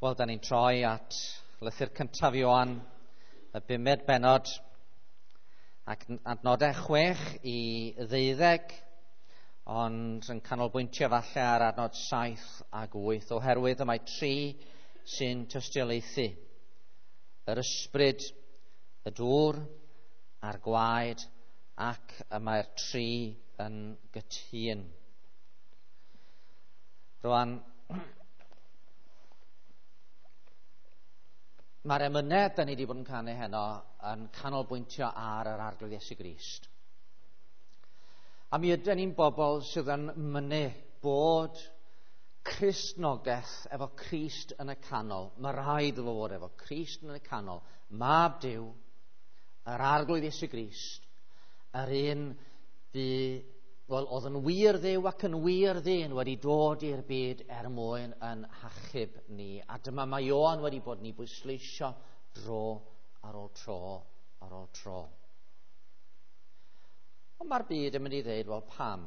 Wel, da ni'n troi at lythyr cyntaf Ioan, y 5 bennod, ac adnodau 6 i 12, ond yn canolbwyntio falle ar adnod 7 ac 8, oherwydd y mae 3 sy'n tystiolaethu. Yr ysbryd, y dŵr, a'r gwaed, ac y mae'r 3 yn gytun. Rwan, mae'r emynedd da ni wedi bod yn canu heno yn canolbwyntio ar yr arglwydd Iesu Grist. A mi ydyn ni'n bobl sydd yn mynnu bod Cristnogaeth efo Crist yn y canol. Mae rhaid o fod efo Crist yn y canol. Mab Duw, yr arglwydd Iesu Grist, yr un oedd yn wir Dduw ac yn wir ddyn wedi dod i'r byd mwyn yn hachub ni. A dyma mae Ioan wedi bod ni bwysleisio dro ar ôl tro ar ôl tro. Ond mae'r byd yn mynd i ddweud, wel pam?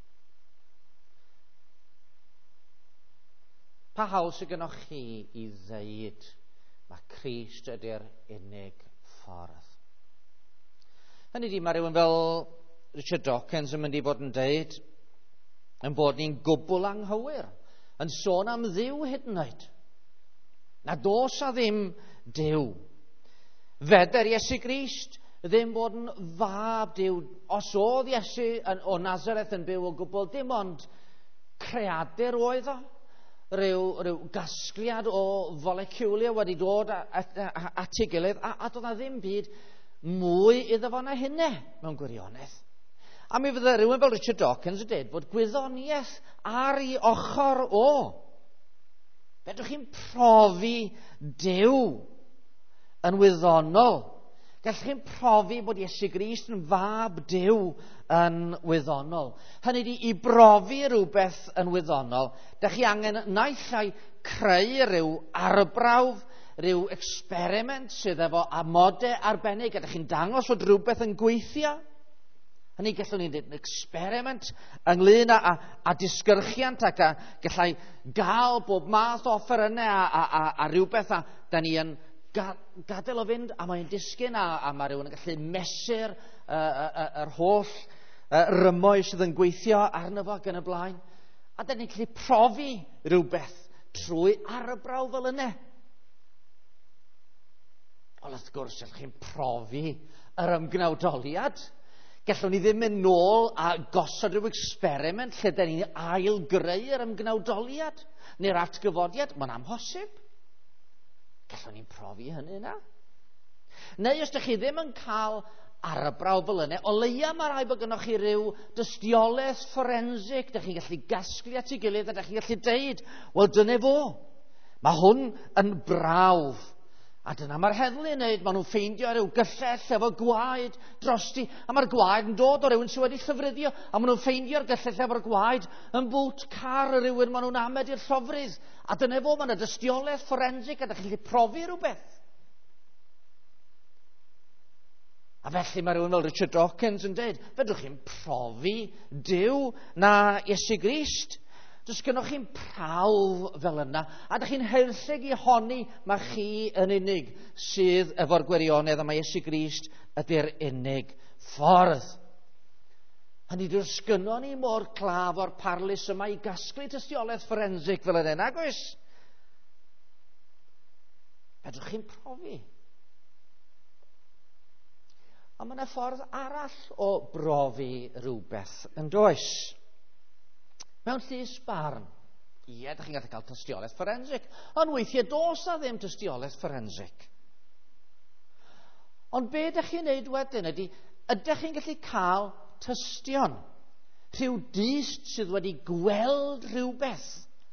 Pa hawl sydd gennych chi i ddeud mae Crist ydy'r unig ffordd? Hynny di, mae rhywun fel Richard Dawkins yn mynd i bod yn deud yn bod ni'n gwbl anghywir, yn sôn am Dduw hyd yn oed. Na dos a ddim Duw. Feder Iesu Grist ddim bod yn fab Duw. Os oedd Iesu o Nazareth yn byw o gwbl, dim ond creadur oedd o, ryw gasgliad o foleciwliau wedi dod at ei gilydd, a doedd na ddim byd mwy iddo fo na hynny mewn gwirionedd. A mi fydde rhywun fel Richard Dawkins yn dweud bod gwyddoniaeth ar ei ochr o. Fedrwch chi'n profi Duw yn wyddonol. Gallwch chi'n profi bod Iesu Grist yn fab Duw yn wyddonol. Hynny ydi, i brofi rhywbeth yn wyddonol, da chi angen naill ai creu rhyw arbrawf, rhyw experiment sydd efo amodau arbennig, a da chi'n dangos fod rhywbeth yn gweithio. Hynny gallwn ni'n dweud yn experiment ynglyn â disgyrchiant ac a gallai gael bob math o offerynnau a rhywbeth a da ni yn gadael o fynd a mae'n disgyn a mae rhywun yn gallu mesur yr holl rymoedd sydd yn gweithio arno fo ac yn y blaen. A da ni'n gallu profi rhywbeth trwy arbrawf fel yna. Ond wrth gwrs, allwch chi'n profi yr ymgnawdoliad. Gallwn ni ddim mynd nôl a gosod rhyw experiment lle da ni'n ail-greu yr ymgnawdoliad neu'r atgyfodiad. Mae'n amhosib. Gallwn ni'n profi hynny yna. Neu os ydych chi ddim yn cael arbrawf fel yna, o leia mae rhaid bod gennych chi ryw dystiolaeth fforensig. Ydych chi'n gallu gasglu at ei gilydd a ydych chi'n gallu deud, wel dyna fo. Mae hwn yn brawf. A dyna mae'r heddlu yn neud. Maen nhw'n ffeindio rhyw gyllell efo gwaed drosti, a mae'r gwaed yn dod o rywun sydd wedi llyfryddio, a maen nhw'n ffeindio'r gyllell efo'r gwaed yn bwt car y rywun maen nhw'n amed i'r llofrydd. A dyna fo, mae'n y dystiolaeth fforensig, a da chi'n gallu profi rhywbeth. A felly mae rywun fel Richard Dawkins yn dweud, fedrwch chi'n profi Duw na Iesu Grist. Does gennych chi'n prawf fel yna, a ydych chi'n hersig i honni mae chi yn unig sydd efo'r gwirionedd a mae Iesu Grist ydy'r unig ffordd. Hynny dwi'n sgynno ni mor claf o'r parlus yma i gasglu tystiolaeth fforensig fel yna, nag oes? Fedrwch chi'n profi. Ond mae yna ffordd arall o brofi rhywbeth yn does. Mewn llys barn, ie, ydych chi'n gallu cael tystiolaeth fforensig, ond weithiau dos a ddim tystiolaeth fforensig. Ond be ydych chi'n neud wedyn ydy, ydych chi'n gallu cael tystion, rhyw dyst sydd wedi gweld rhywbeth.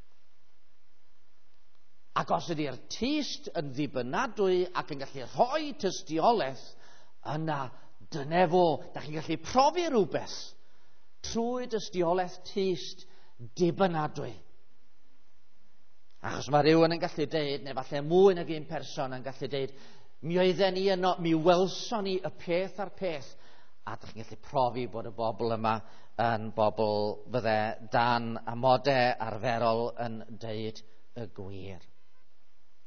Ac os ydy'r tyst yn ddibynadwy ac yn gallu rhoi tystiolaeth, yna dyna fo, ydych chi'n gallu profi rhywbeth trwy dystiolaeth tyst dibynadwy. Achos mae rhywun yn gallu deud, neu falle mwy nag un person yn gallu deud, mi oedden ni yno, mi welson ni y peth a'r peth, a ydych chi'n gallu profi bod y bobl yma yn bobl fydde dan amodau arferol yn deud y gwir.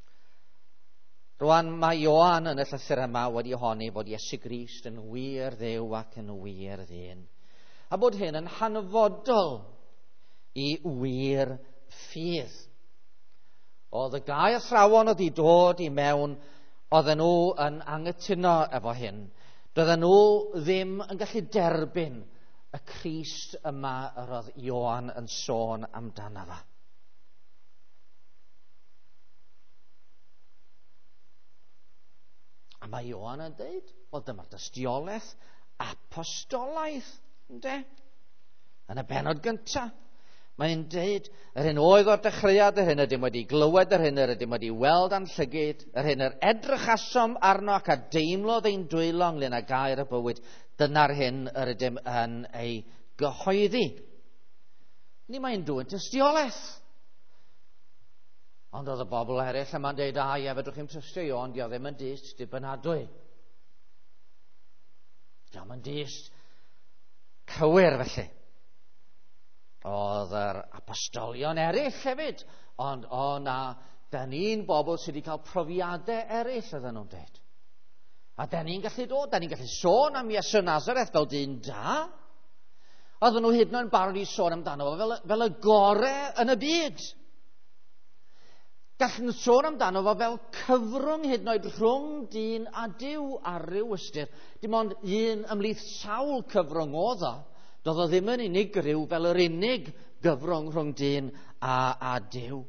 Rwan mae Ioan yn y llythyr yma wedi honni bod Iesu Grist yn wir Dduw ac yn wir ddyn. A bod hyn yn hanfodol i wir ffydd. Oedd y gau athrawon oedd i dod i mewn, oedden nhw yn anghytuno efo hyn. Doedden nhw ddim yn gallu derbyn y Crist yma yr oedd Ioan yn sôn amdano fo. A mae Ioan yn dweud, wel dyma'r dystiolaeth apostolaeth, ynde? Yn y bennod gyntaf, mae'n dweud, yr hyn oedd o'r dechreuad, yr hyn ydym wedi glywed, yr hyn ydym wedi weld a'n llygyd, yr hyn edrych asom arno ac a deimlodd ein dwylo ynglyn â gair y bywyd, dyna'r hyn yr ydym yn ei gyhoeddi. Ni mae'n dwy'n tystiolaeth. Ond oedd y bobl eraill yma'n dweud, fedrwch chi'n trystio i ond, ddim yn dyst dibynadwy. Diolch yn dyst cywir felly. Oedd yr apostolion eraill hefyd, ond da ni'n bobl sydd wedi cael profiadau eraill ydyn nhw'n dweud. A da ni'n gallu dod, da ni'n gallu sôn am Iesu Nazareth fel dyn da. Oedden nhw hyd yn oed barod i sôn amdano fel y gorau yn y byd. Gallen sôn amdano fo fel cyfrwng hyd yn oed rhwng dyn a Duw ar ryw ystyr. Dim ond un ymhlith sawl cyfrwng oedd o. Doedd o ddim yn unigryw fel yr unig gyfrwng rhwng dyn a Duw.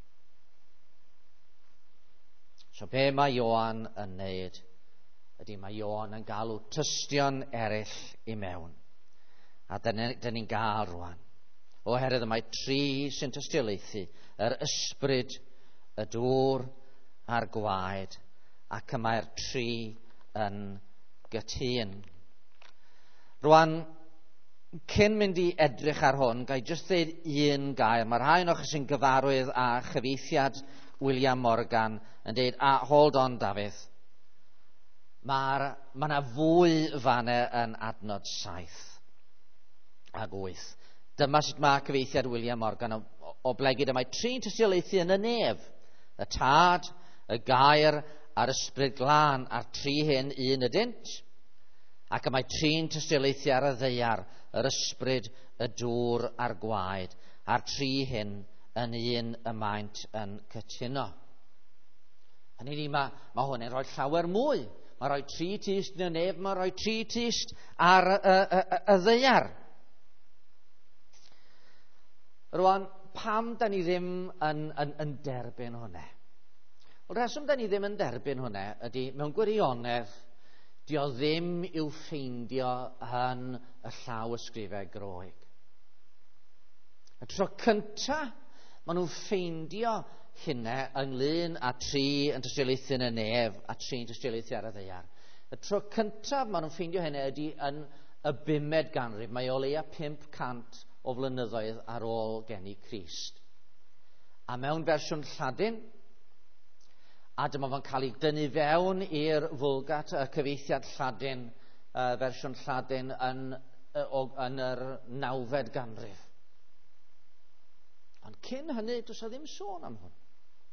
So be mae Ioan yn neud ydy mae Ioan yn galw tystion eraill i mewn. A dyn ni'n gael rwan. Oherwydd y mae tri sy'n tystiolaethu, yr ysbryd, y dŵr a'r gwaed, ac y mae'r tri yn gytun. Rwan, cyn mynd i edrych ar hwn, gai jyst dweud un gair. Mae rhai o'ch sy'n gyfarwydd â chyfeithiad William Morgan yn dweud, hold on Dafydd, mae yna fwy fanau yn adnod 7 ac 8. Dyma sut mae cyfeithiad William Morgan o blegyd y mae tri'n tystiolaethu yn y nef. Y tad, y gair a'r ysbryd glân a'r tri hyn un ydynt. Ac y mae tri'n tystiolaethu ar y ddeiar, yr ysbryd, y dŵr a'r gwaed, a'r tri hyn yn un y maent yn cytuno. Hynny ni, mae hwnna'n rhoi llawer mwy. Mae'n rhoi tri tyst yn y nef, mae'n rhoi tri tyst ar y ddeiar. Rwan, pam da ni ddim yn derbyn hwnna? Wel, rheswm da ni ddim yn derbyn hwnna ydy, mewn gwirionedd, di o ddim i'w ffeindio yn y llaw ysgrifau Groeg. Y tro cynta, maen nhw'n ffeindio hynna ynglyn â tri yn tystiolaethu yn y nef a tri'n tystiolaethu ar y ddeiar. Y tro cyntaf maen nhw'n ffeindio hynna ydy yn y 5 ganrif. Mae o leia 500 o flynyddoedd ar ôl geni Crist. A mewn fersiwn Lladin, a dyma fo'n cael ei dynnu fewn i'r Vulgat, y cyfeithiad Lladin, fersiwn Lladin yn yr 9fed ganrif. Ond cyn hynny, does o ddim sôn am hwn.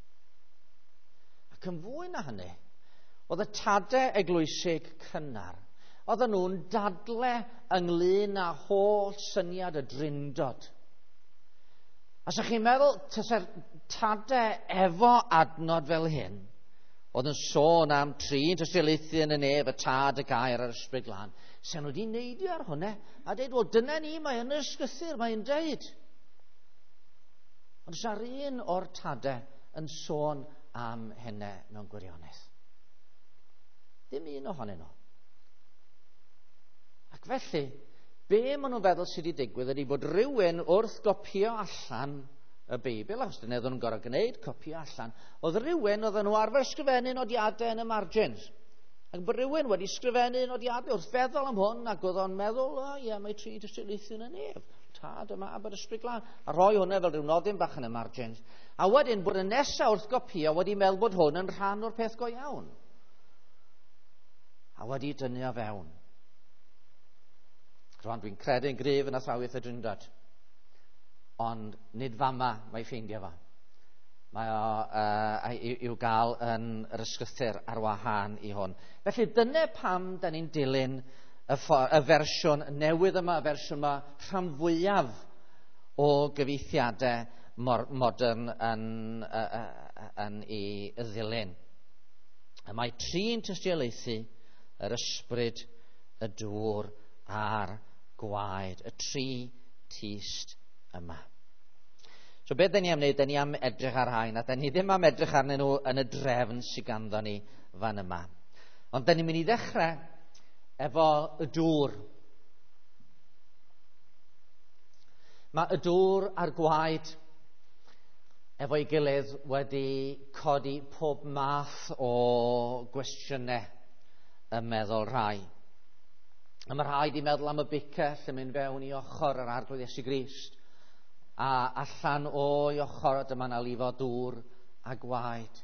Ac yn fwy na hynny, oedd y tadau eglwysig cynnar, oedden nhw'n dadle ynglyn â holl syniad y drindod. Os ych chi'n meddwl, tase'r tadau efo adnod fel hyn, oedd yn sôn am tri'n tystiolaethu yn y nef, y tad, y gair a'r ysbryd glân, sy'n nhw wedi neidio ar hwnna, a dweud, wel, dyna ni, mae yn ysgythyr, mae'n deud. Ond sa'r un o'r tadau yn sôn am hynna mewn gwirionedd. Dim un ohonyn nhw. Ac felly, be maen nhw'n feddwl sydd wedi digwydd ydy bod rhywun wrth gopio allan y Beibl, os dyn nhw'n gorfod gwneud, copio allan, oedd rhywun oedden nhw arfer sgrifennu nodiadau yn y margins. Ac bod rhywun wedi sgrifennu nodiadau wrth feddwl am hwn, ac oedd o'n meddwl, mae tri tystiolaethu yn y nef. Tad, y mab a'r ysbryd glân. A rhoi hwnna fel rhyw nodyn bach yn y margins. A wedyn bod y nesaf wrth gopio wedi meddwl bod hwn yn rhan o'r peth go iawn. A wedi dynnu o fewn. Rwan, dwi'n credu'n gryf yn athrawiaeth y drindod. Ond nid fama mae ffeindio fo. Mae o i'w gael yn yr ysgrythur ar wahân i hwn. Felly dyna pam da ni'n dilyn y fersiwn newydd yma, y fersiwn yma rhan fwyaf o gyfeithiadau modern yn ei ddilyn. Mae tri'n tystiolaethu yr ysbryd, y dŵr a'r gwaed, y tri tyst yma. So beth da ni am wneud? Da ni am edrych ar rhain, a da ni ddim am edrych arnyn nhw yn y drefn sydd ganddo ni fan yma. Ond da ni'n mynd i ddechrau efo y dŵr. Mae y dŵr a'r gwaed efo'i gilydd wedi codi pob math o gwestiynau y meddwl rhai. A mae rhai di meddwl am y bica lle mynd fewn i ochr yr arglwydd Iesu Grist, a allan o'i ochr dyma na lifo dŵr a gwaed.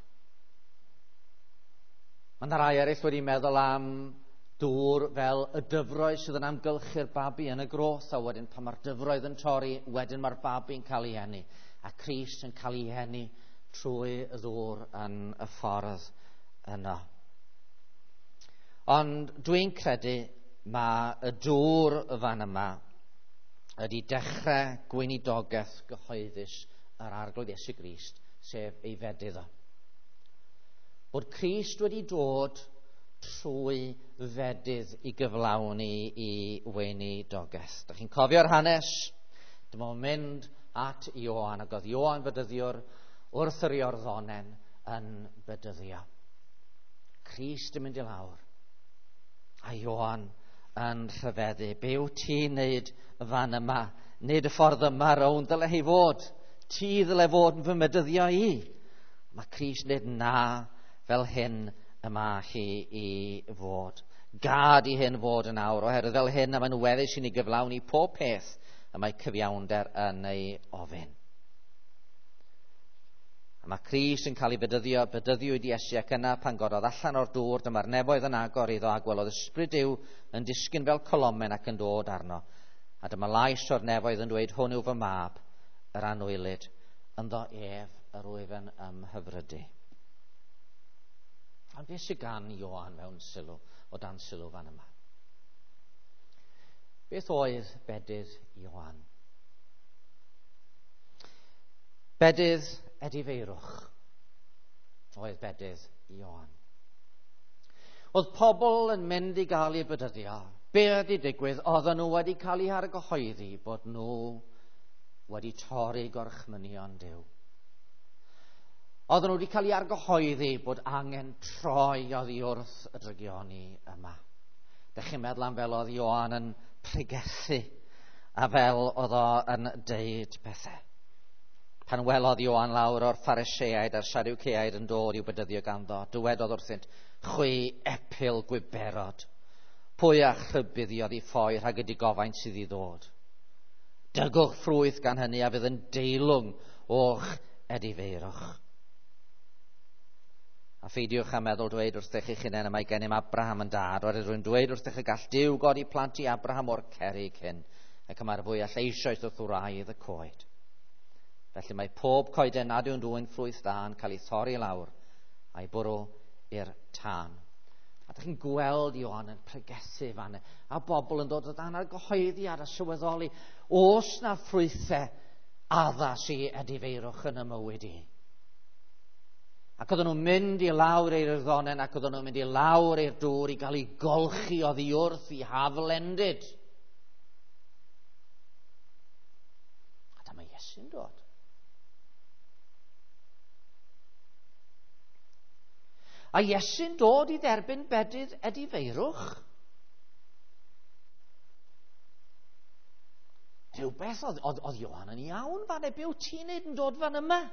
Mae yna rai eraill wedi meddwl am dŵr fel y dyfroedd sydd yn amgylchu'r babi yn y groth, a wedyn pan mae'r dyfroedd yn torri, wedyn mae'r babi'n cael ei eni, a Crist yn cael ei eni trwy y ddŵr yn y ffordd yno. Ond dwi'n credu mae y dŵr fan yma ydy dechrau gweinidogaeth gyhoeddus yr arglwydd Iesu Grist, sef ei fedydd o. Bod Crist wedi dod trwy fedydd i gyflawni i weinidogaeth. Da chi'n cofio'r hanes? Dyma o'n mynd at Ioan, ac oedd Ioan bedyddiwr wrth yr Iorddonen yn bedyddio. Crist yn mynd i lawr, a Ioan yn rhyfeddu. Be wyt ti'n neud fan yma? Nid y ffordd yma rown dyle hi fod. Ti ddyle fod yn fy medyddio i. Mae Crist nid na fel hyn yma hi i fod. Gad i hyn fod yn awr, oherwydd fel hyn a mae'n weddus i ni gyflawni pob peth a mae cyfiawnder yn ei ofyn. A mae Crist yn cael ei bedyddiwyd i Iesu, ac yna pan gododd allan o'r dŵr, dyma'r nefoedd yn agor iddo, a gwelodd ysbryd Duw yn disgyn fel colomen ac yn dod arno. A dyma lais o'r nefoedd yn dweud, hwn yw fy mab, yr anwylid, ynddo ef yr wyfen ymhyfrydu. Ond beth sydd gan Ioan mewn sylw, o dan sylw fan yma? Beth oedd bedydd Ioan? Bedydd Edifeirwch oedd bedydd Ioan. Oedd pobl yn mynd i gael ei bedyddio. Be oedd i digwydd? Oedden nhw wedi cael eu hargyhoeddi bod nhw wedi torri gorchmynion Duw. Oedden nhw wedi cael eu argyhoeddi bod angen troi oddi wrth y drygioni yma. Dych chi'n meddwl am fel oedd Ioan yn pregethu a fel oedd o yn deud pethau. Pan welodd Ioan lawr o'r Phariseaid a'r Sadwceaid yn dod i'w bedyddio ganddo, dywedodd wrthynt, chwi epil gwyberod. Pwy a chrybuddiodd i ffoi rhag ydi gofaint sydd i ddod. Dygwch ffrwyth gan hynny a fydd yn deilwng o'ch edifeirwch. A pheidiwch a meddwl dweud wrthych eich hunain y mae gennym Abraham yn dad, oherwydd rwy'n dweud wrthych y gall Duw godi plant i Abraham o'r cerrig hyn, ac yma'r fwy a lleisioes wrth wraidd y coed. Felly mae pob coeden nad yw'n dwyn ffrwyth dda yn cael ei thorri lawr a'i bwrw i'r tân. A ydych chi'n gweld Ioan yn pregethu fan a bobl yn dod o dan argyhoeddiad a sylweddoli, oes na ffrwythau addas i edifeirwch yn y mywyd i. Ac oedden nhw'n mynd i lawr i'r Iorddonen, ac oedden nhw'n mynd i lawr i'r dŵr i gael ei golchi oddi wrth i haflendid. A dyma Iesu'n dod. A Iesu'n dod i dderbyn bedydd edifeirwch. Rhywbeth oedd Ioan yn iawn fan e. Be wyt ti'n neud yn dod fan yma?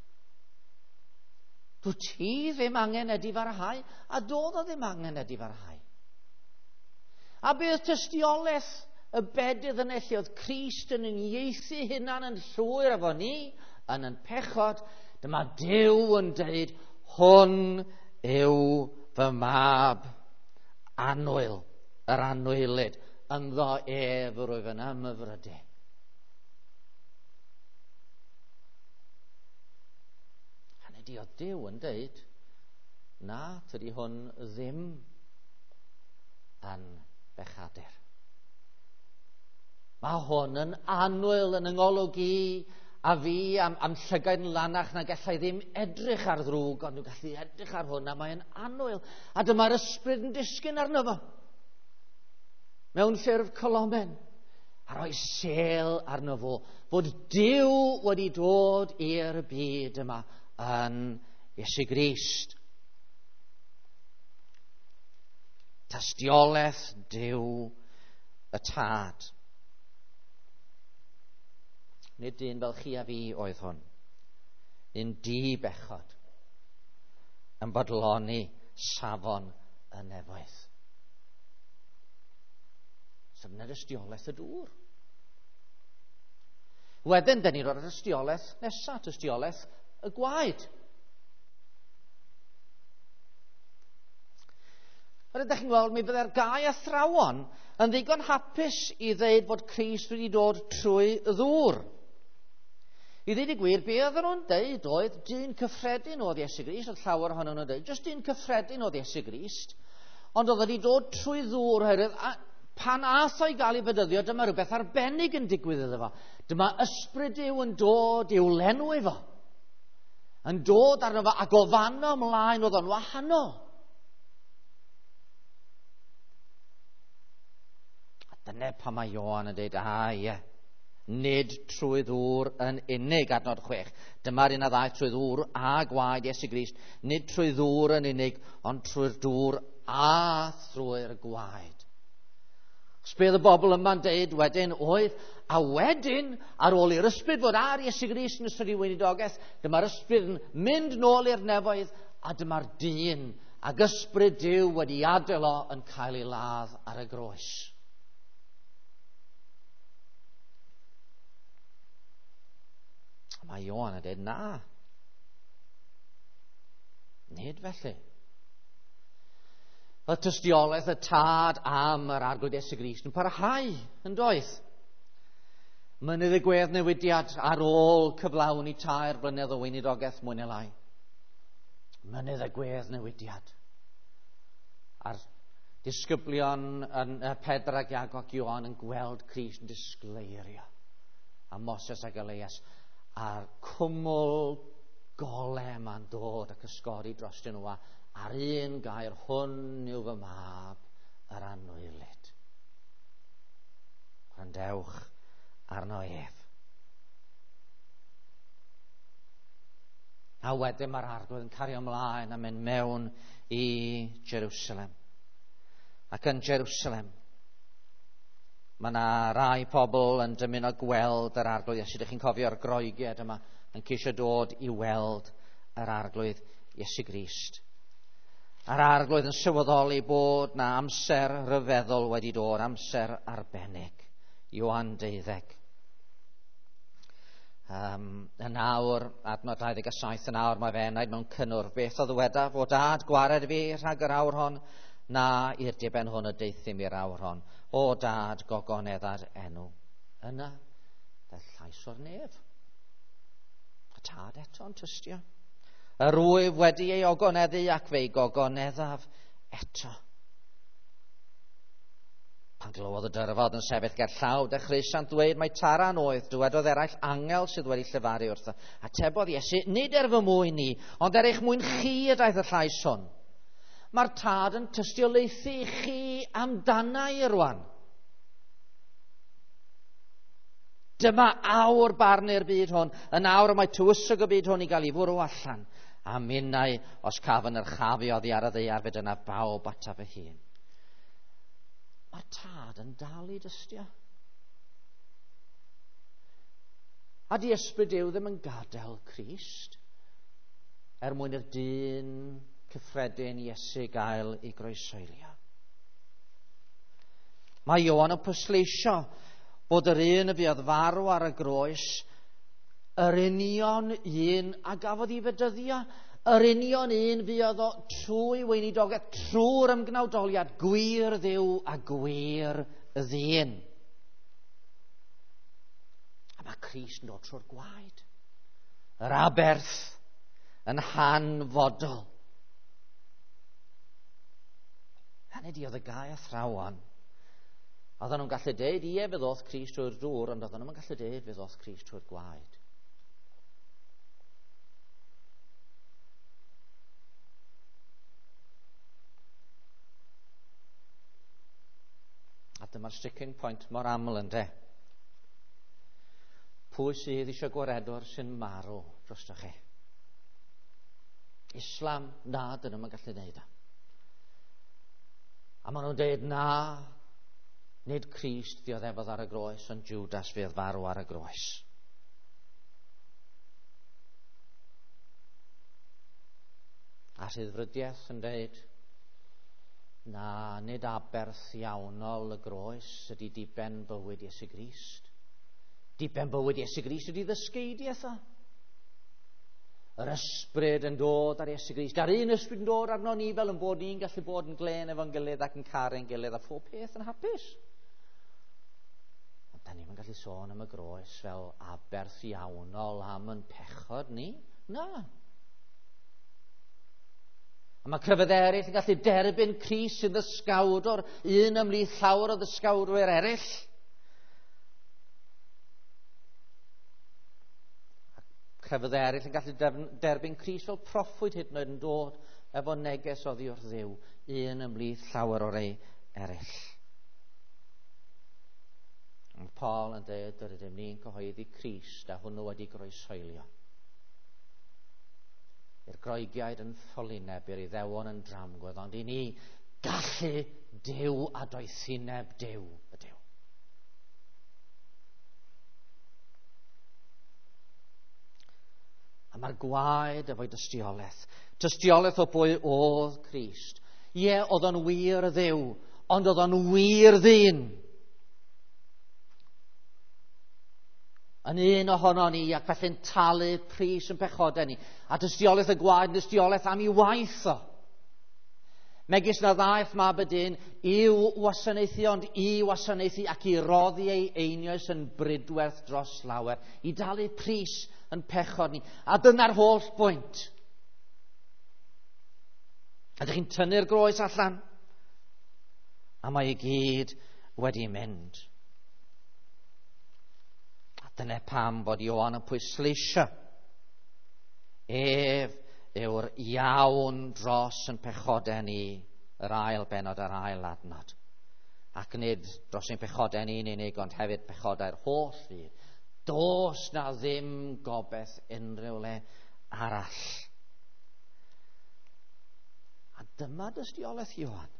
Dwyt ti ddim angen edifarhau, a doedd o ddim angen edifarhau. A beth tystiolaeth y bedydd yn lle oedd Crist yn unieithu hunan yn llwyr efo ni, yn pechod, dyma Duw yn deud, hwn yw fy mab annwyl, yr anwylid, ynddo ef yr wyfen Ydy o Duw yn dweud, na, tydi hwn ddim yn bechadur. Mae hwn yn annwyl yn yngolwg i a fi am llygaid yn lanach na gallai ddim edrych ar ddrwg, ond nhw'n gallu edrych ar hwn a mae'n annwyl. A dyma'r ysbryd yn disgyn arno fo. Mewn ffurf colomen. A rhoi sêl arno fo. Fod Duw wedi dod i'r byd yma yn Iesu Grist. Tystiolaeth Duw y Tad. Nid dyn fel chi a fi oedd hwn. Un di bechod yn bodloni safon y nefoedd. Dyna'r tystiolaeth y dŵr. Wedyn, dyn ni'n rhoi'r tystiolaeth nesaf, tystiolaeth y gwaed. Yr ydych chi'n gweld, mi byddai'r gau athrawon yn ddigon hapus i ddeud bod Crist wedi dod trwy ddŵr. I ddweud y gwir, be oedden nhw'n deud oedd dyn cyffredin oedd Iesu Grist, oedd llawer ohonyn nhw'n deud, jyst dyn cyffredin oedd Iesu Grist, ond oedd wedi dod trwy ddŵr oherwydd, pan ath o'i gael ei bedyddio, dyma rhywbeth arbennig yn digwydd iddo fo. Dyma ysbryd Duw yn dod i'w lenwi fo. Yn dod arno fo ac o fanno ymlaen oedd o'n wahanol. A dyna pan mae Ioan yn dweud, ie. Nid trwy ddŵr yn unig, adnod 6. Dyma'r un a ddaeth trwy ddŵr a gwaed Iesu Grist. Nid trwy ddŵr yn unig, ond trwy'r dŵr a trwy'r gwaed. Os bydd y bobl yma'n deud wedyn oedd, a wedyn, ar ôl i'r ysbryd fod ar Iesu Grist yn ystod i weinidogaeth, dyma'r ysbryd yn mynd nôl i'r nefoedd, a dyma'r dyn ac ysbryd Duw wedi adael o yn cael ei ladd ar y groes. Mae Ioan yn dweud, na. Nid felly. Y tystiolaeth y Tad am yr arglwydd Iesu Grist yn parhau, yn doedd. Mynydd y gwedd newidiad ar ôl cyflawni 3 blynedd o weinidogaeth mwy neu lai. Mynydd y gwedd newidiad. A'r disgyblion yn Pedr ac Iacw ac Ioan yn gweld Crist yn disgleirio. A Moses ac Elias. A'r cwmwl gole yma'n dod ac ysgori drostyn nhw a'r un gair, hwn yw fy mab, yr anwylid. Gwrandewch arno ef. A wedyn mae'r arglwydd yn cario ymlaen a mynd mewn i Jerusalem. Ac yn Jerusalem, mae yna rai pobl yn dymuno gweld yr arglwydd Iesu. Ydych chi'n cofio'r Groegiad yma yn ceisio dod i weld yr arglwydd Iesu Grist. Yr arglwydd yn sylweddoli bod na amser ryfeddol wedi dod, amser arbennig. Ioan 12. Yn awr, adnod 27, yn awr mae fe wneud mewn cynnwrf. Beth oedd weda, fod dad gwared fi rhag yr awr hon, na i'r diben hwn y deithim i'r awr hon. O dad gogoneddad enw. Yna, daeth llais o'r nef. Y tad eto'n tystio. Yr wyf wedi ei ogoneddu ac fe'i gogoneddaf eto. Pan glywodd y dyrfod yn sefyll ger llaw, dechreusiant dweud mai taran oedd, dywedodd eraill angel sydd wedi llyfaru wrtho. A tebodd Iesu, nid er fy mwyn ni, ond er eich mwyn chi y daeth y llais hwn. Mae'r tad yn tystiolaethu chi amdanau rwan. Dyma awr barnu'r byd hwn, yn awr y mae tywysog y byd hwn i gael ei fwrw allan. A minnau os cafon yr chafi oddi ar y ddeiar fyd yna bawb ataf y hun. Mae'r tad yn dal i dystio. A di ysbryd Duw ddim yn gadael Crist mwyn i'r dyn cyffredin Iesu gael ei groesoelio. Mae Ioan yn pwysleisio bod yr un y buodd farw ar y groes, yr union un a gafodd ei fedyddio, yr union un fuodd o trwy weinidogaeth, trwy'r ymgnawdoliad, gwir Dduw a gwir ddyn. A mae Crist yn dod trwy'r gwaed. Yr aberth, yn hanfodol. Hynny di oedd y gair athrawon. Oedden nhw'n gallu deud, ie, fe ddoth Crist trwy'r dŵr, ond oedden nhw'n gallu deud, fe ddoth Crist trwy'r gwaed. A dyma'r sticking point mor aml ynde. Pwy sydd eisiau gwaredwr sy'n marw drostoch chi? Islam, na, dyn nhw'n gallu neud o. A maen nhw'n dweud, na, nid Crist dioddefodd ar y groes, ond Judas fydd farw ar y groes. A Rhyddfrydiaeth yn dweud, na, nid aberth iawnol y groes ydy diben bywyd Iesu Grist. Diben bywyd Iesu Grist ydy ddysgeidiaeth o. Yr ysbryd yn dod ar Iesu Grist. A'r un ysbryd yn dod arno ni fel yn bod ni'n gallu bod yn glen efo'n gilydd ac yn caru'n gilydd a phob peth yn hapus. Ond da ni'n gallu sôn am y groes fel aberth iawnol am yn pechod ni. Na. A mae crefydd eraill yn gallu derbyn Crist sy'n ddysgawdwr, un ymhlith llawer o ddysgawdwyr eraill. Crefydd eraill yn gallu derbyn Crist fel proffwyd hyd yn oed yn dod efo neges oddi wrth Dduw, un ymhlith llawer o rei eraill. Ond Paul yn dweud, yr ydym ni'n cyhoeddi Crist a hwnnw wedi groesoelio. I'r groegiaid yn ffolineb, i'r Iddewon yn dramgwydd, ond i ni gallu Duw a doethineb Duw y Duw. A mae'r gwaed efo'i dystiolaeth. Dystiolaeth o bwy oedd Crist. Ie, oedd o'n wir Dduw, ond oedd o'n wir ddyn. Yn un ohono ni ac felly'n talu pris yn pechodau ni. A dystiolaeth y gwaed, dystiolaeth am ei waith o. Megis na ddaeth mab y dyn i'w wasanaethu, ond i wasanaethu ac i roddi ei einioes yn brydwerth dros lawer. I dalu pris yn pechod ni. A dyna'r holl bwynt. Ydych chi'n tynnu'r groes allan? A mae i gyd wedi mynd. A dyna pam bod Ioan yn pwysleisio. Ef yw'r iawn dros yn pechodau ni, yr ail benod, yr ail adnod. Ac nid dros ein pechodau ni'n unig, ond hefyd pechodau'r holl fyd. Does na ddim gobeth unrhyw le arall. A dyma dystiolaeth Ioan.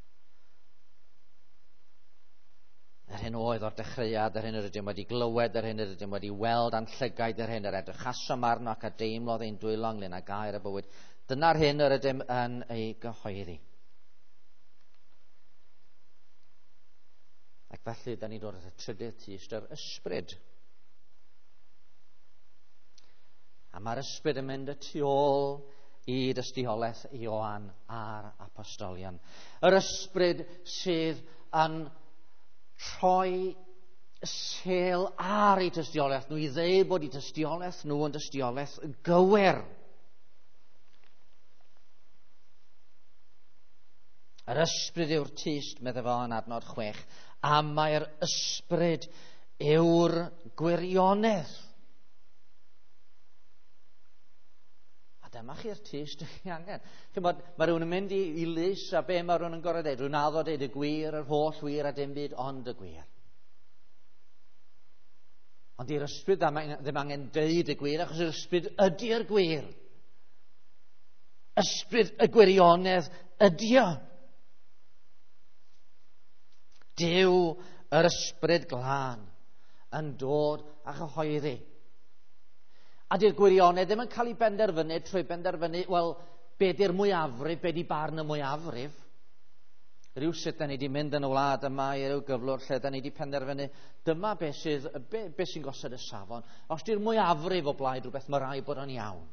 Yr hyn oedd o'r dechreuad, yr hyn yr ydym wedi glywed, yr hyn yr ydym wedi weld a'n llygaid, yr hyn yr edrych asom arno ac a deimlodd ein dwylo ynglyn â gair y bywyd. Dyna'r hyn yr ydym yn ei gyhoeddi. Ac felly, da ni dod at y trydydd tyst, yr ysbryd. A mae'r ysbryd yn mynd y tu ôl i dystiolaeth Ioan a'r apostolion. Yr ysbryd sydd yn rhoi sêl ar ei dystiolaeth nhw, i ddweud bod ei dystiolaeth nhw yn dystiolaeth gywir. Yr ysbryd yw'r tyst, meddai fo yn adnod 6, a mae'r ysbryd yw'r gwirionedd. Dyma chi'r tyst chi angen. Mae rhywun yn mynd i lys a be mae rhywun yn gorau dweud. Rwy'n addo dweud y gwir, yr holl wir a dim byd ond y gwir. Ond i'r ysbryd ddim angen dweud y gwir, achos yr ysbryd ydy'r gwir. Ysbryd y gwirionedd ydy o. Duw yr ysbryd glân yn dod a chyhoeddi. A di'r gwirionedd ddim yn cael ei benderfynu trwy benderfynu, wel, be di'r mwyafrif, be di barn y mwyafrif. Rhyw sut da ni wedi mynd yn y wlad yma i ryw gyflwr lle da ni wedi penderfynu, dyma be sy'n gosod y safon. Os di'r mwyafrif o blaid rhywbeth, mae rai bod o'n iawn.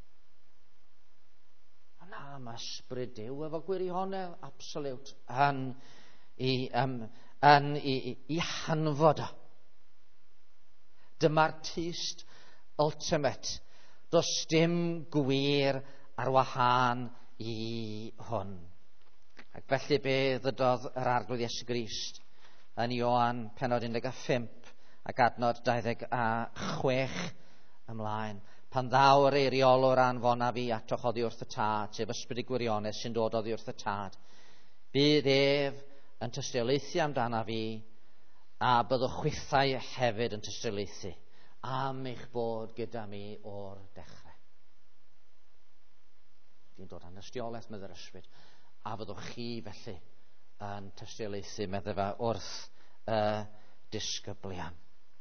Na, mae ysbryd Duw efo gwirionedd absolut yn i hanfod o. Dyma'r tyst ultimate. Does dim gwir ar wahân i hwn. Ac felly be ddydodd yr arglwydd Iesu Grist yn Ioan pennod 15 ac adnod 26 ymlaen. Pan ddaw yr eiriolwr anfona fi atoch oddi wrth y tad, sef ysbryd gwirionedd sy'n dod oddi wrth y tad, bydd ef yn tystiolaethu amdana fi, a byddwch chwithau hefyd yn tystiolaethu am eich bod gyda mi o'r dechrau. Dwi'n dod â tystiolaeth, medda'r ysbryd, a fyddwch chi felly yn tystiolaethu, medda fe, wrth y disgyblion.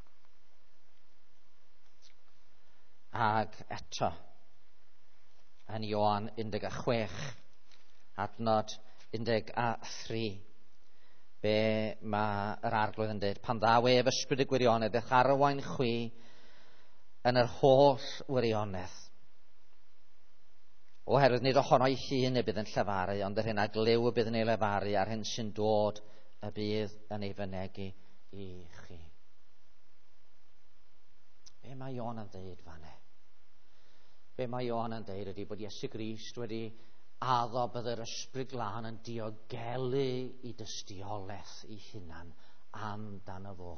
Ag eto, yn Ioan 16, adnod 13, be mae yr arglwydd yn dweud, pan ddaw ef ysbryd y gwirionedd, eich arwain chwi yn yr holl wirionedd. Oherwydd nid ohono ei hun y bydd yn llefaru, ond yr hyn ag liw y bydd yn ei lefaru a'r hyn sy'n dod y bydd yn ei fynegu i chi. Be mae Ioan yn dweud fanne? Be mae Ioan yn dweud ydy bod Iesu Grist wedi addo bydd yr ysbryd glân yn diogelu i dystiolaeth ei hunan amdano fo.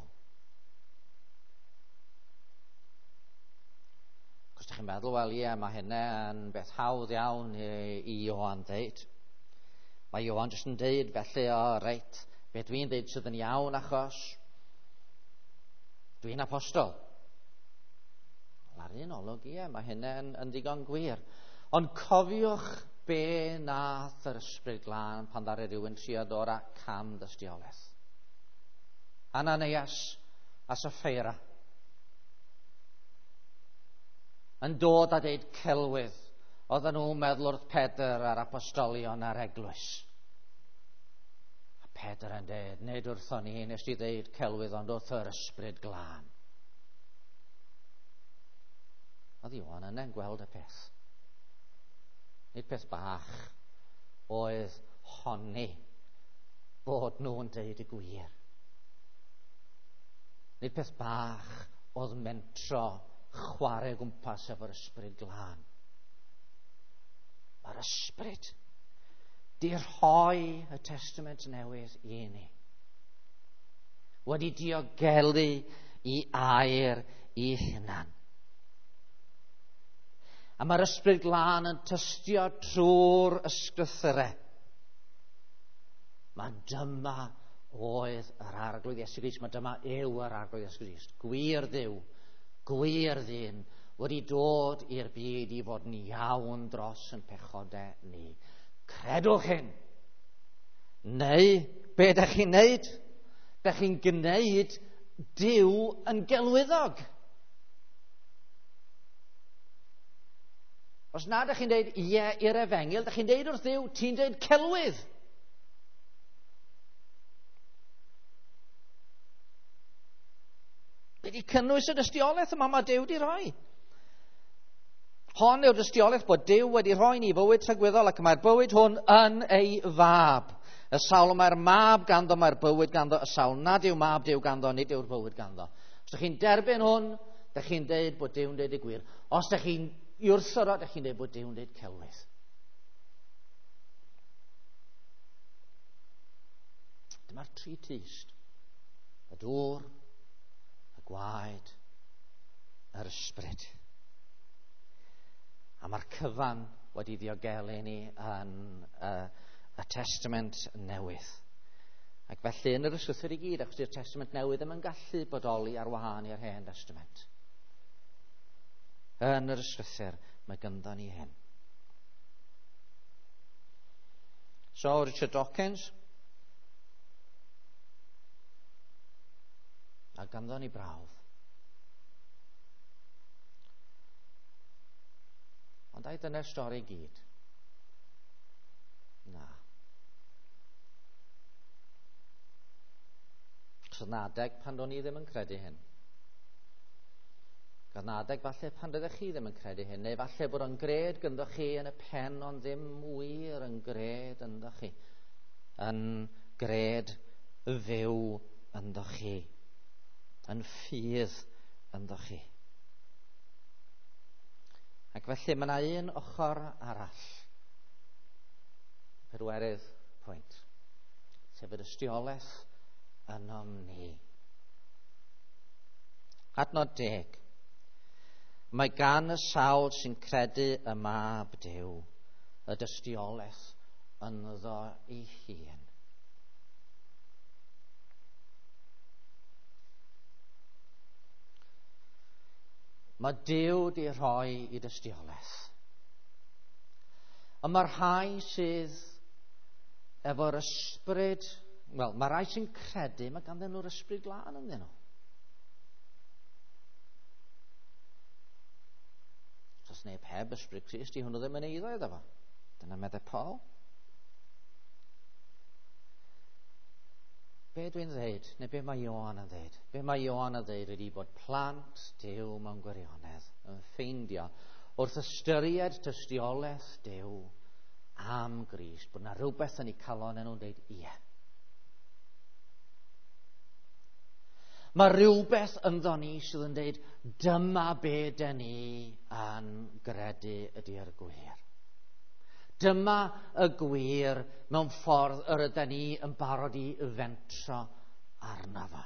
Os ydych chi'n meddwl, wel ie, mae hynny yn beth hawdd iawn i Ioan dweud. Mae Ioan jyst yn dweud felly, reit, be dwi'n dweud sydd yn iawn achos dwi'n apostol. Ar un olwg, ie, mae hynny yn ddigon gwir. Ond cofiwch be nath yr ysbryd glân pan ddaru rhywun trio dod â cam dystiolaeth. Ananias a Saffeira yn dod a deud celwydd, oedden nhw'n meddwl wrth Pedr a'r apostolion a'r eglwys. A Pedr yn dweud, nid wrthon ni nes i ddeud celwydd, ond wrth yr ysbryd glân. Oedd Ioan yna'n gweld y peth. Nid peth bach oedd honni bod nhw'n deud y gwir. Nid peth bach oedd mentro chwarae gwmpas efo'r ysbryd glân. Mae'r ysbryd di rhoi y Testament Newydd i ni. Wedi diogelu i air i hunan. A mae'r ysbryd glân yn tystio trwy'r ysgrythurau. Mae dyma oedd yr arglwydd Iesu Grist, mae dyma yw yr arglwydd Iesu Grist. Gwir Dduw, gwir ddyn, wedi dod i'r byd i fod yn iawn dros yn pechodau ni. Credwch hyn. Neu, be ydych chi'n neud? Ydych chi'n gwneud Duw yn gelwyddog. Os nad ydych chi'n dweud ie i'r efengil, ydych chi'n dweud wrth Dduw, ti'n dweud celwydd. Wedi cynnwys y dystiolaeth yma mae Duw wedi rhoi. Hon yw'r dystiolaeth bod Duw wedi rhoi ni fywyd tragweddol ac mae'r bywyd hwn yn ei fab. Y sawl mae'r mab ganddo, mae'r bywyd ganddo. Y sawl nad yw mab Duw ganddo, nid yw'r bywyd ganddo. Os ydych chi'n derbyn hwn, ydych chi'n dweud bod Duw'n dweud y gwir. Os ydych chi'n wrthod, ydych chi'n dweud bod Duw'n dweud celwydd. Dyma'r tri tyst. Y dŵr, y gwaed, yr ysbryd. A mae'r cyfan wedi ddiogelu ni yn y Testament Newydd. Ac felly yn yr ysgrythur i gyd, achos i'r Testament Newydd ddim yn gallu bodoli ar wahân i'r Hen Testament. Yn yr ysgrythur mae gynddon ni hyn. So, Richard Dawkins, a ganddo ni brawf. Ond a'i dyna'r stori gyd? Na. Os oedd 'na adeg pan do'n i ddim yn credu hyn. Oedd 'na adeg falle pan doeddech chi ddim yn credu hyn, neu falle bod o'n gred gynddoch chi yn y pen, ond ddim wir yn gred ynddoch chi. Yn gred fyw ynddoch chi. Yn ffydd ynddoch chi. Ac felly mae yna un ochr arall. Pedwerydd pwynt. Sef y dystiolaeth ynom ni. Adnod 10. Mae gan y sawl sy'n credu y mab Duw y dystiolaeth ynddo ei hun. Mae Duw di rhoi i dystiolaeth. Ond mae'r rhai sydd efo'r ysbryd, wel, mae rai sy'n credu, mae ganddyn nhw'r ysbryd glân ynddyn nhw. Os neb heb ysbryd Crist, i hwnnw ddim yn eiddo iddo fo. Dyna meddwl Paul. Be dwi'n ddeud, neu be mae Ioan yn ddeud? Be mae Ioan yn ddeud ydy bod plant Duw mewn gwirionedd yn ffeindio wrth ystyried tystiolaeth Duw am Grist, bod yna rhywbeth yn ei calon nhw'n dweud ie. Mae rhywbeth ynddo ni sydd yn dweud dyma be da ni yn gredu ydy'r gwir. Dyma y gwir mewn ffordd yr ydyn ni yn barod i fentro arno fo.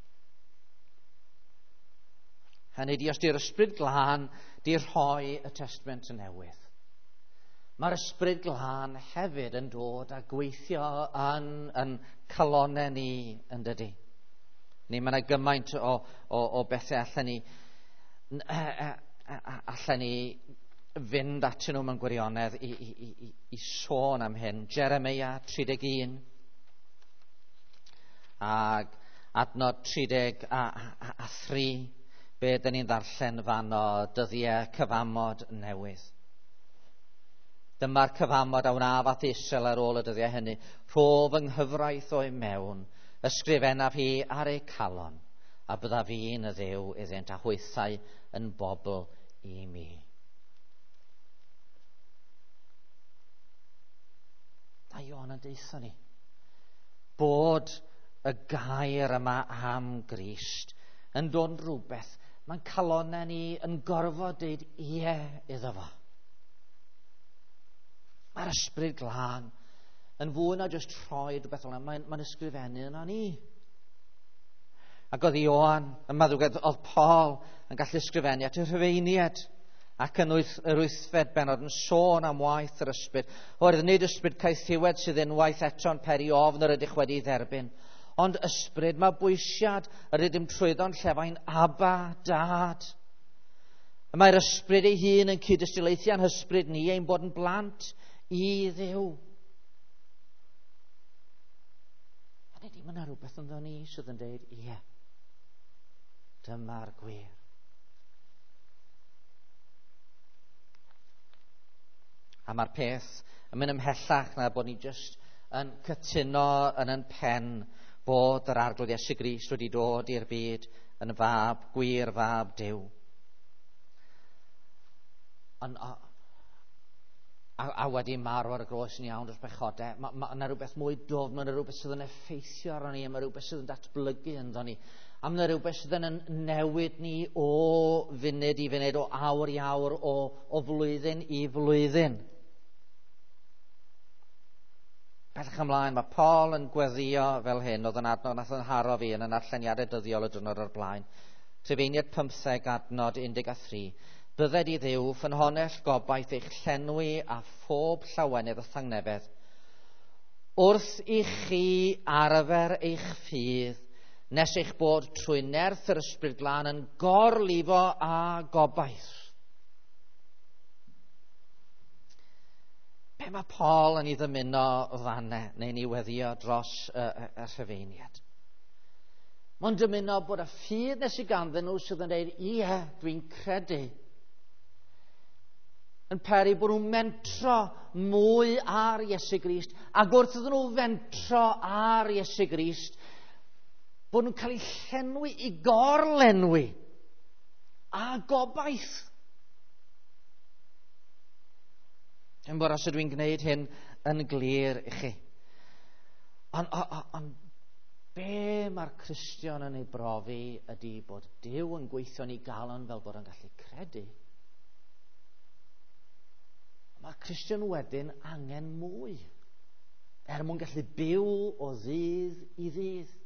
Hynny di, os di'r ysbryd glân di rhoi y testament yn newydd. Mae'r ysbryd glân hefyd yn dod a gweithio yn calonau ni yn dydy. Neu mae yna gymaint o bethau allan ni fynd atyn nhw mewn gwirionedd i sôn am hyn. Jeremia 31 ag adnod 33, be dyn ni'n ddarllen fan o dyddiau cyfamod newydd. Dyma'r cyfamod a wnaf ath Israel ar ôl y dyddiau hynny. Rhof yng nghyfraith o'i mewn, ysgrifennaf hi ar ei calon, a bydda fi'n y Dduw iddynt a hwythau yn bobl i mi. A Ioan yn deitha ni bod y gair yma am Grist yn dod rhywbeth mae'n calonau ni yn gorfod deud ie iddo fo. Mae'r ysbryd glân yn fwy na jyst rhoi rhywbeth fel yna. Mae'n ysgrifennu yna ni. Ac oedd Ioan, oedd Paul yn gallu ysgrifennu at y Rhufeiniaid ac yn yr 8fed bennod yn sôn am waith yr ysbryd. Oherwydd nid ysbryd caethiwed sydd unwaith eto'n peri ofn yr ydych wedi dderbyn, ond ysbryd mae bwysiad yr ydym trwyddo'n llefain Aba, Dad. Mae'r ysbryd ei hun yn cyd-ystyleithiau'n hysbryd ni ein bod yn blant i Dduw. Hynny di, mae yna rhywbeth ynddo ni sydd yn dweud ie. Dyma'r gwir. A mae'r peth yn mynd ymhellach na bod ni jyst yn cytuno yn ein pen bod yr arglwydd Iesu Grist wedi dod i'r byd yn fab, gwir fab Duw. A wedi marw ar y groes yn iawn dros bechodau. Mae yna rhywbeth mwy dwfn, mae yna rhywbeth sydd yn effeithio arno ni, mae rhywbeth sydd yn datblygu ynddo ni. A mae yna rhywbeth sydd yn newid ni o funud i funud, o awr i awr, o flwyddyn i flwyddyn. Bellach ymlaen, mae Paul yn gweddio fel hyn, oedd yn adnod nath yn haro fi yn arlleniadau dyddiol y diwrnod o'r blaen. Trefeiniad 15 adnod 13. Bydded i Dduw ffynhonnell gobaith eich llenwi a phob llawenydd y thangnefedd. Wrth i chi arfer eich ffydd, nes eich bod trwy nerth yr ysbryd glân yn gorlifo a gobaith. Be mae Paul yn ei ddymuno fanne, neu'n ei weddio dros y Rhufeiniad? Mae'n dymuno bod y ffydd nes i ganddyn nhw sydd yn dweud, ie, dwi'n credu, yn peri bod nhw'n mentro mwy ar Iesu Grist, ac wrth iddyn nhw fentro ar Iesu Grist, bod nhw'n cael eu llenwi i gorlenwi a gobaith. Yn bod os ydw i'n gwneud hyn yn glir i chi. Ond be mae'r Cristion yn ei brofi ydy bod Duw yn gweithio ni galon fel bod yn gallu credu. Mae Cristion wedyn angen mwy. Mwyn gallu byw o ddydd i ddydd.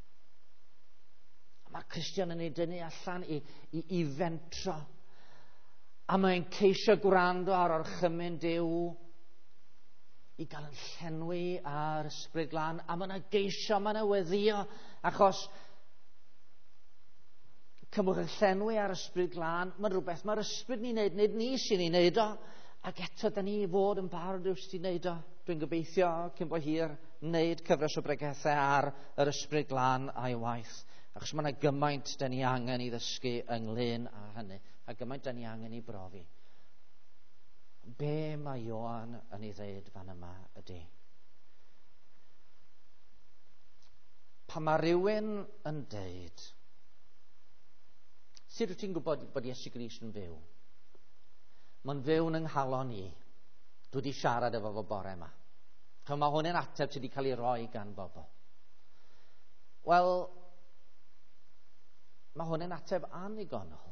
Mae'r Cristion yn ei dynnu allan i fentro. A mae'n ceisio gwrando ar orchymyn Duw i gael yn llenwi ar Ysbryd Glân. A mae'n geisio, mae'n weddio, achos cymwch yn llenwi ar Ysbryd Glân, mae'n rhywbeth mae'r Ysbryd ni'n neud, nid ni sy'n ni'n neud o, ac eto da ni fod yn barod wrth ti'n neud o. Dwi'n gobeithio cyn bo hir wneud cyfres o bregethau ar yr Ysbryd Glân a'i waith. Achos mae yna gymaint da ni angen i ddysgu ynglyn â hynny, a gymaint da ni angen i brofi. Be mae Ioan yn ei ddeud fan yma ydy? Pan mae rhywun yn deud, sut wyt ti'n gwybod bod Iesu Grist yn fyw? Mae'n fyw yn nghalon i. Dwi wedi siarad efo fo bore yma. Mae hwn yn ateb sydd wedi cael ei roi gan bobl. Wel, mae hwn yn ateb annigonol.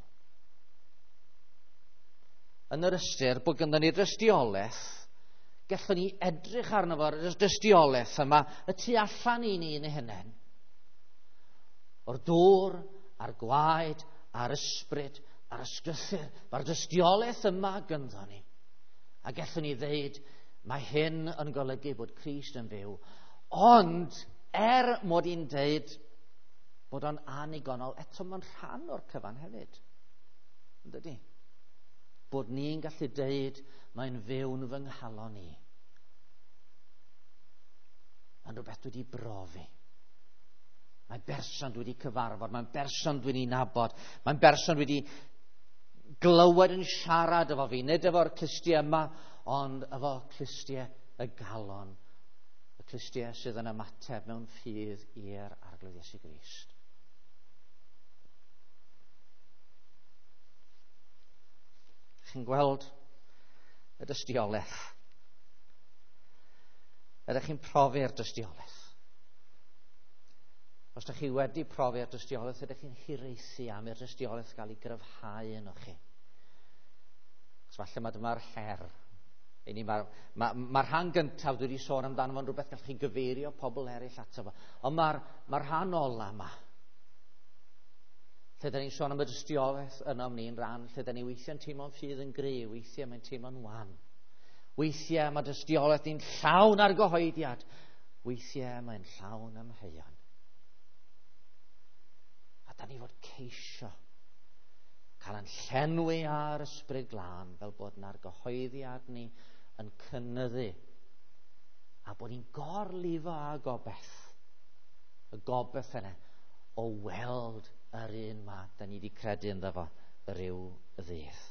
Yn yr ystyr bod gyda ni dystiolaeth, gallwn ni edrych arno fo'r dystiolaeth yma, y tu allan i ni'n hunain. O'r dŵr, a'r gwaed, a'r ysbryd, a'r ysgrythur, mae'r dystiolaeth yma gynddo ni. A gallwn ni ddeud, mae hyn yn golygu bod Crist yn fyw. Ond, mod i'n deud bod o'n annigonol, eto mae'n rhan o'r cyfan hefyd. Ynddi? Bod ni'n gallu deud, mae'n fyw'n fy nghalon i. Mae'n rhywbeth dwi wedi brofi. Mae'n berson dwi wedi cyfarfod, mae'n berson dwi wedi nabod, mae'n berson dwi wedi glywed yn siarad efo fi, nid efo'r clustiau yma, ond efo clustiau y galon, y clustiau sydd yn ymateb mewn ffydd i'r arglwydd Iesu Grist. Chi'n gweld y dystiolaeth? Ydych chi'n profi'r dystiolaeth? Os ydych chi wedi profi'r dystiolaeth, ydych chi'n hiraethu am i'r dystiolaeth gael ei gryfhau yno chi. Os falle mae dyma'r her. Mae'r rhan gyntaf dwi wedi sôn amdano fo'n rhywbeth gallwch chi gyfeirio pobl eraill ato fo. Ond mae'r rhan ola yma. Lle da ni'n sôn am y dystiolaeth yno am ni'n rhan, lle da ni weithiau'n teimlo'n ffydd yn gry, weithiau mae'n teimlo'n wan. Weithiau mae dystiolaeth ni'n llawn ar gyhoeddiad, weithiau mae'n llawn amheuon. A da ni fod ceisio cael yn llenwi ar Ysbryd Glân fel bod na'r gyhoeddiad ni yn cynyddu a bod ni'n gorlifo a gobeth. Y gobeth yna o weld yr un ma da ni wedi credu ynddo fo ryw ddydd.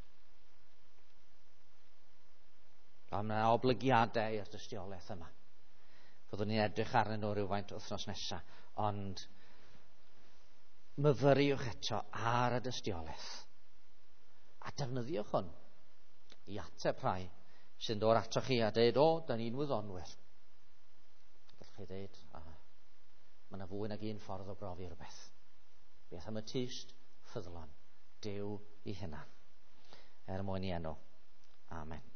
Ond mae yna oblygiadau i'r dystiolaeth yma. Byddwn ni'n edrych arnyn nhw rhywfaint wythnos nesaf, ond myfyriwch eto ar y dystiolaeth. A defnyddiwch hwn i ateb rhai sy'n dod ato chi a dweud, da ni'n wyddonwyr. Gallwch chi dweud, mae yna fwy nag un ffordd o brofi rhywbeth. Beth am y tyst ffyddlon, Duw i hunan. Mwyn i enw. Amen.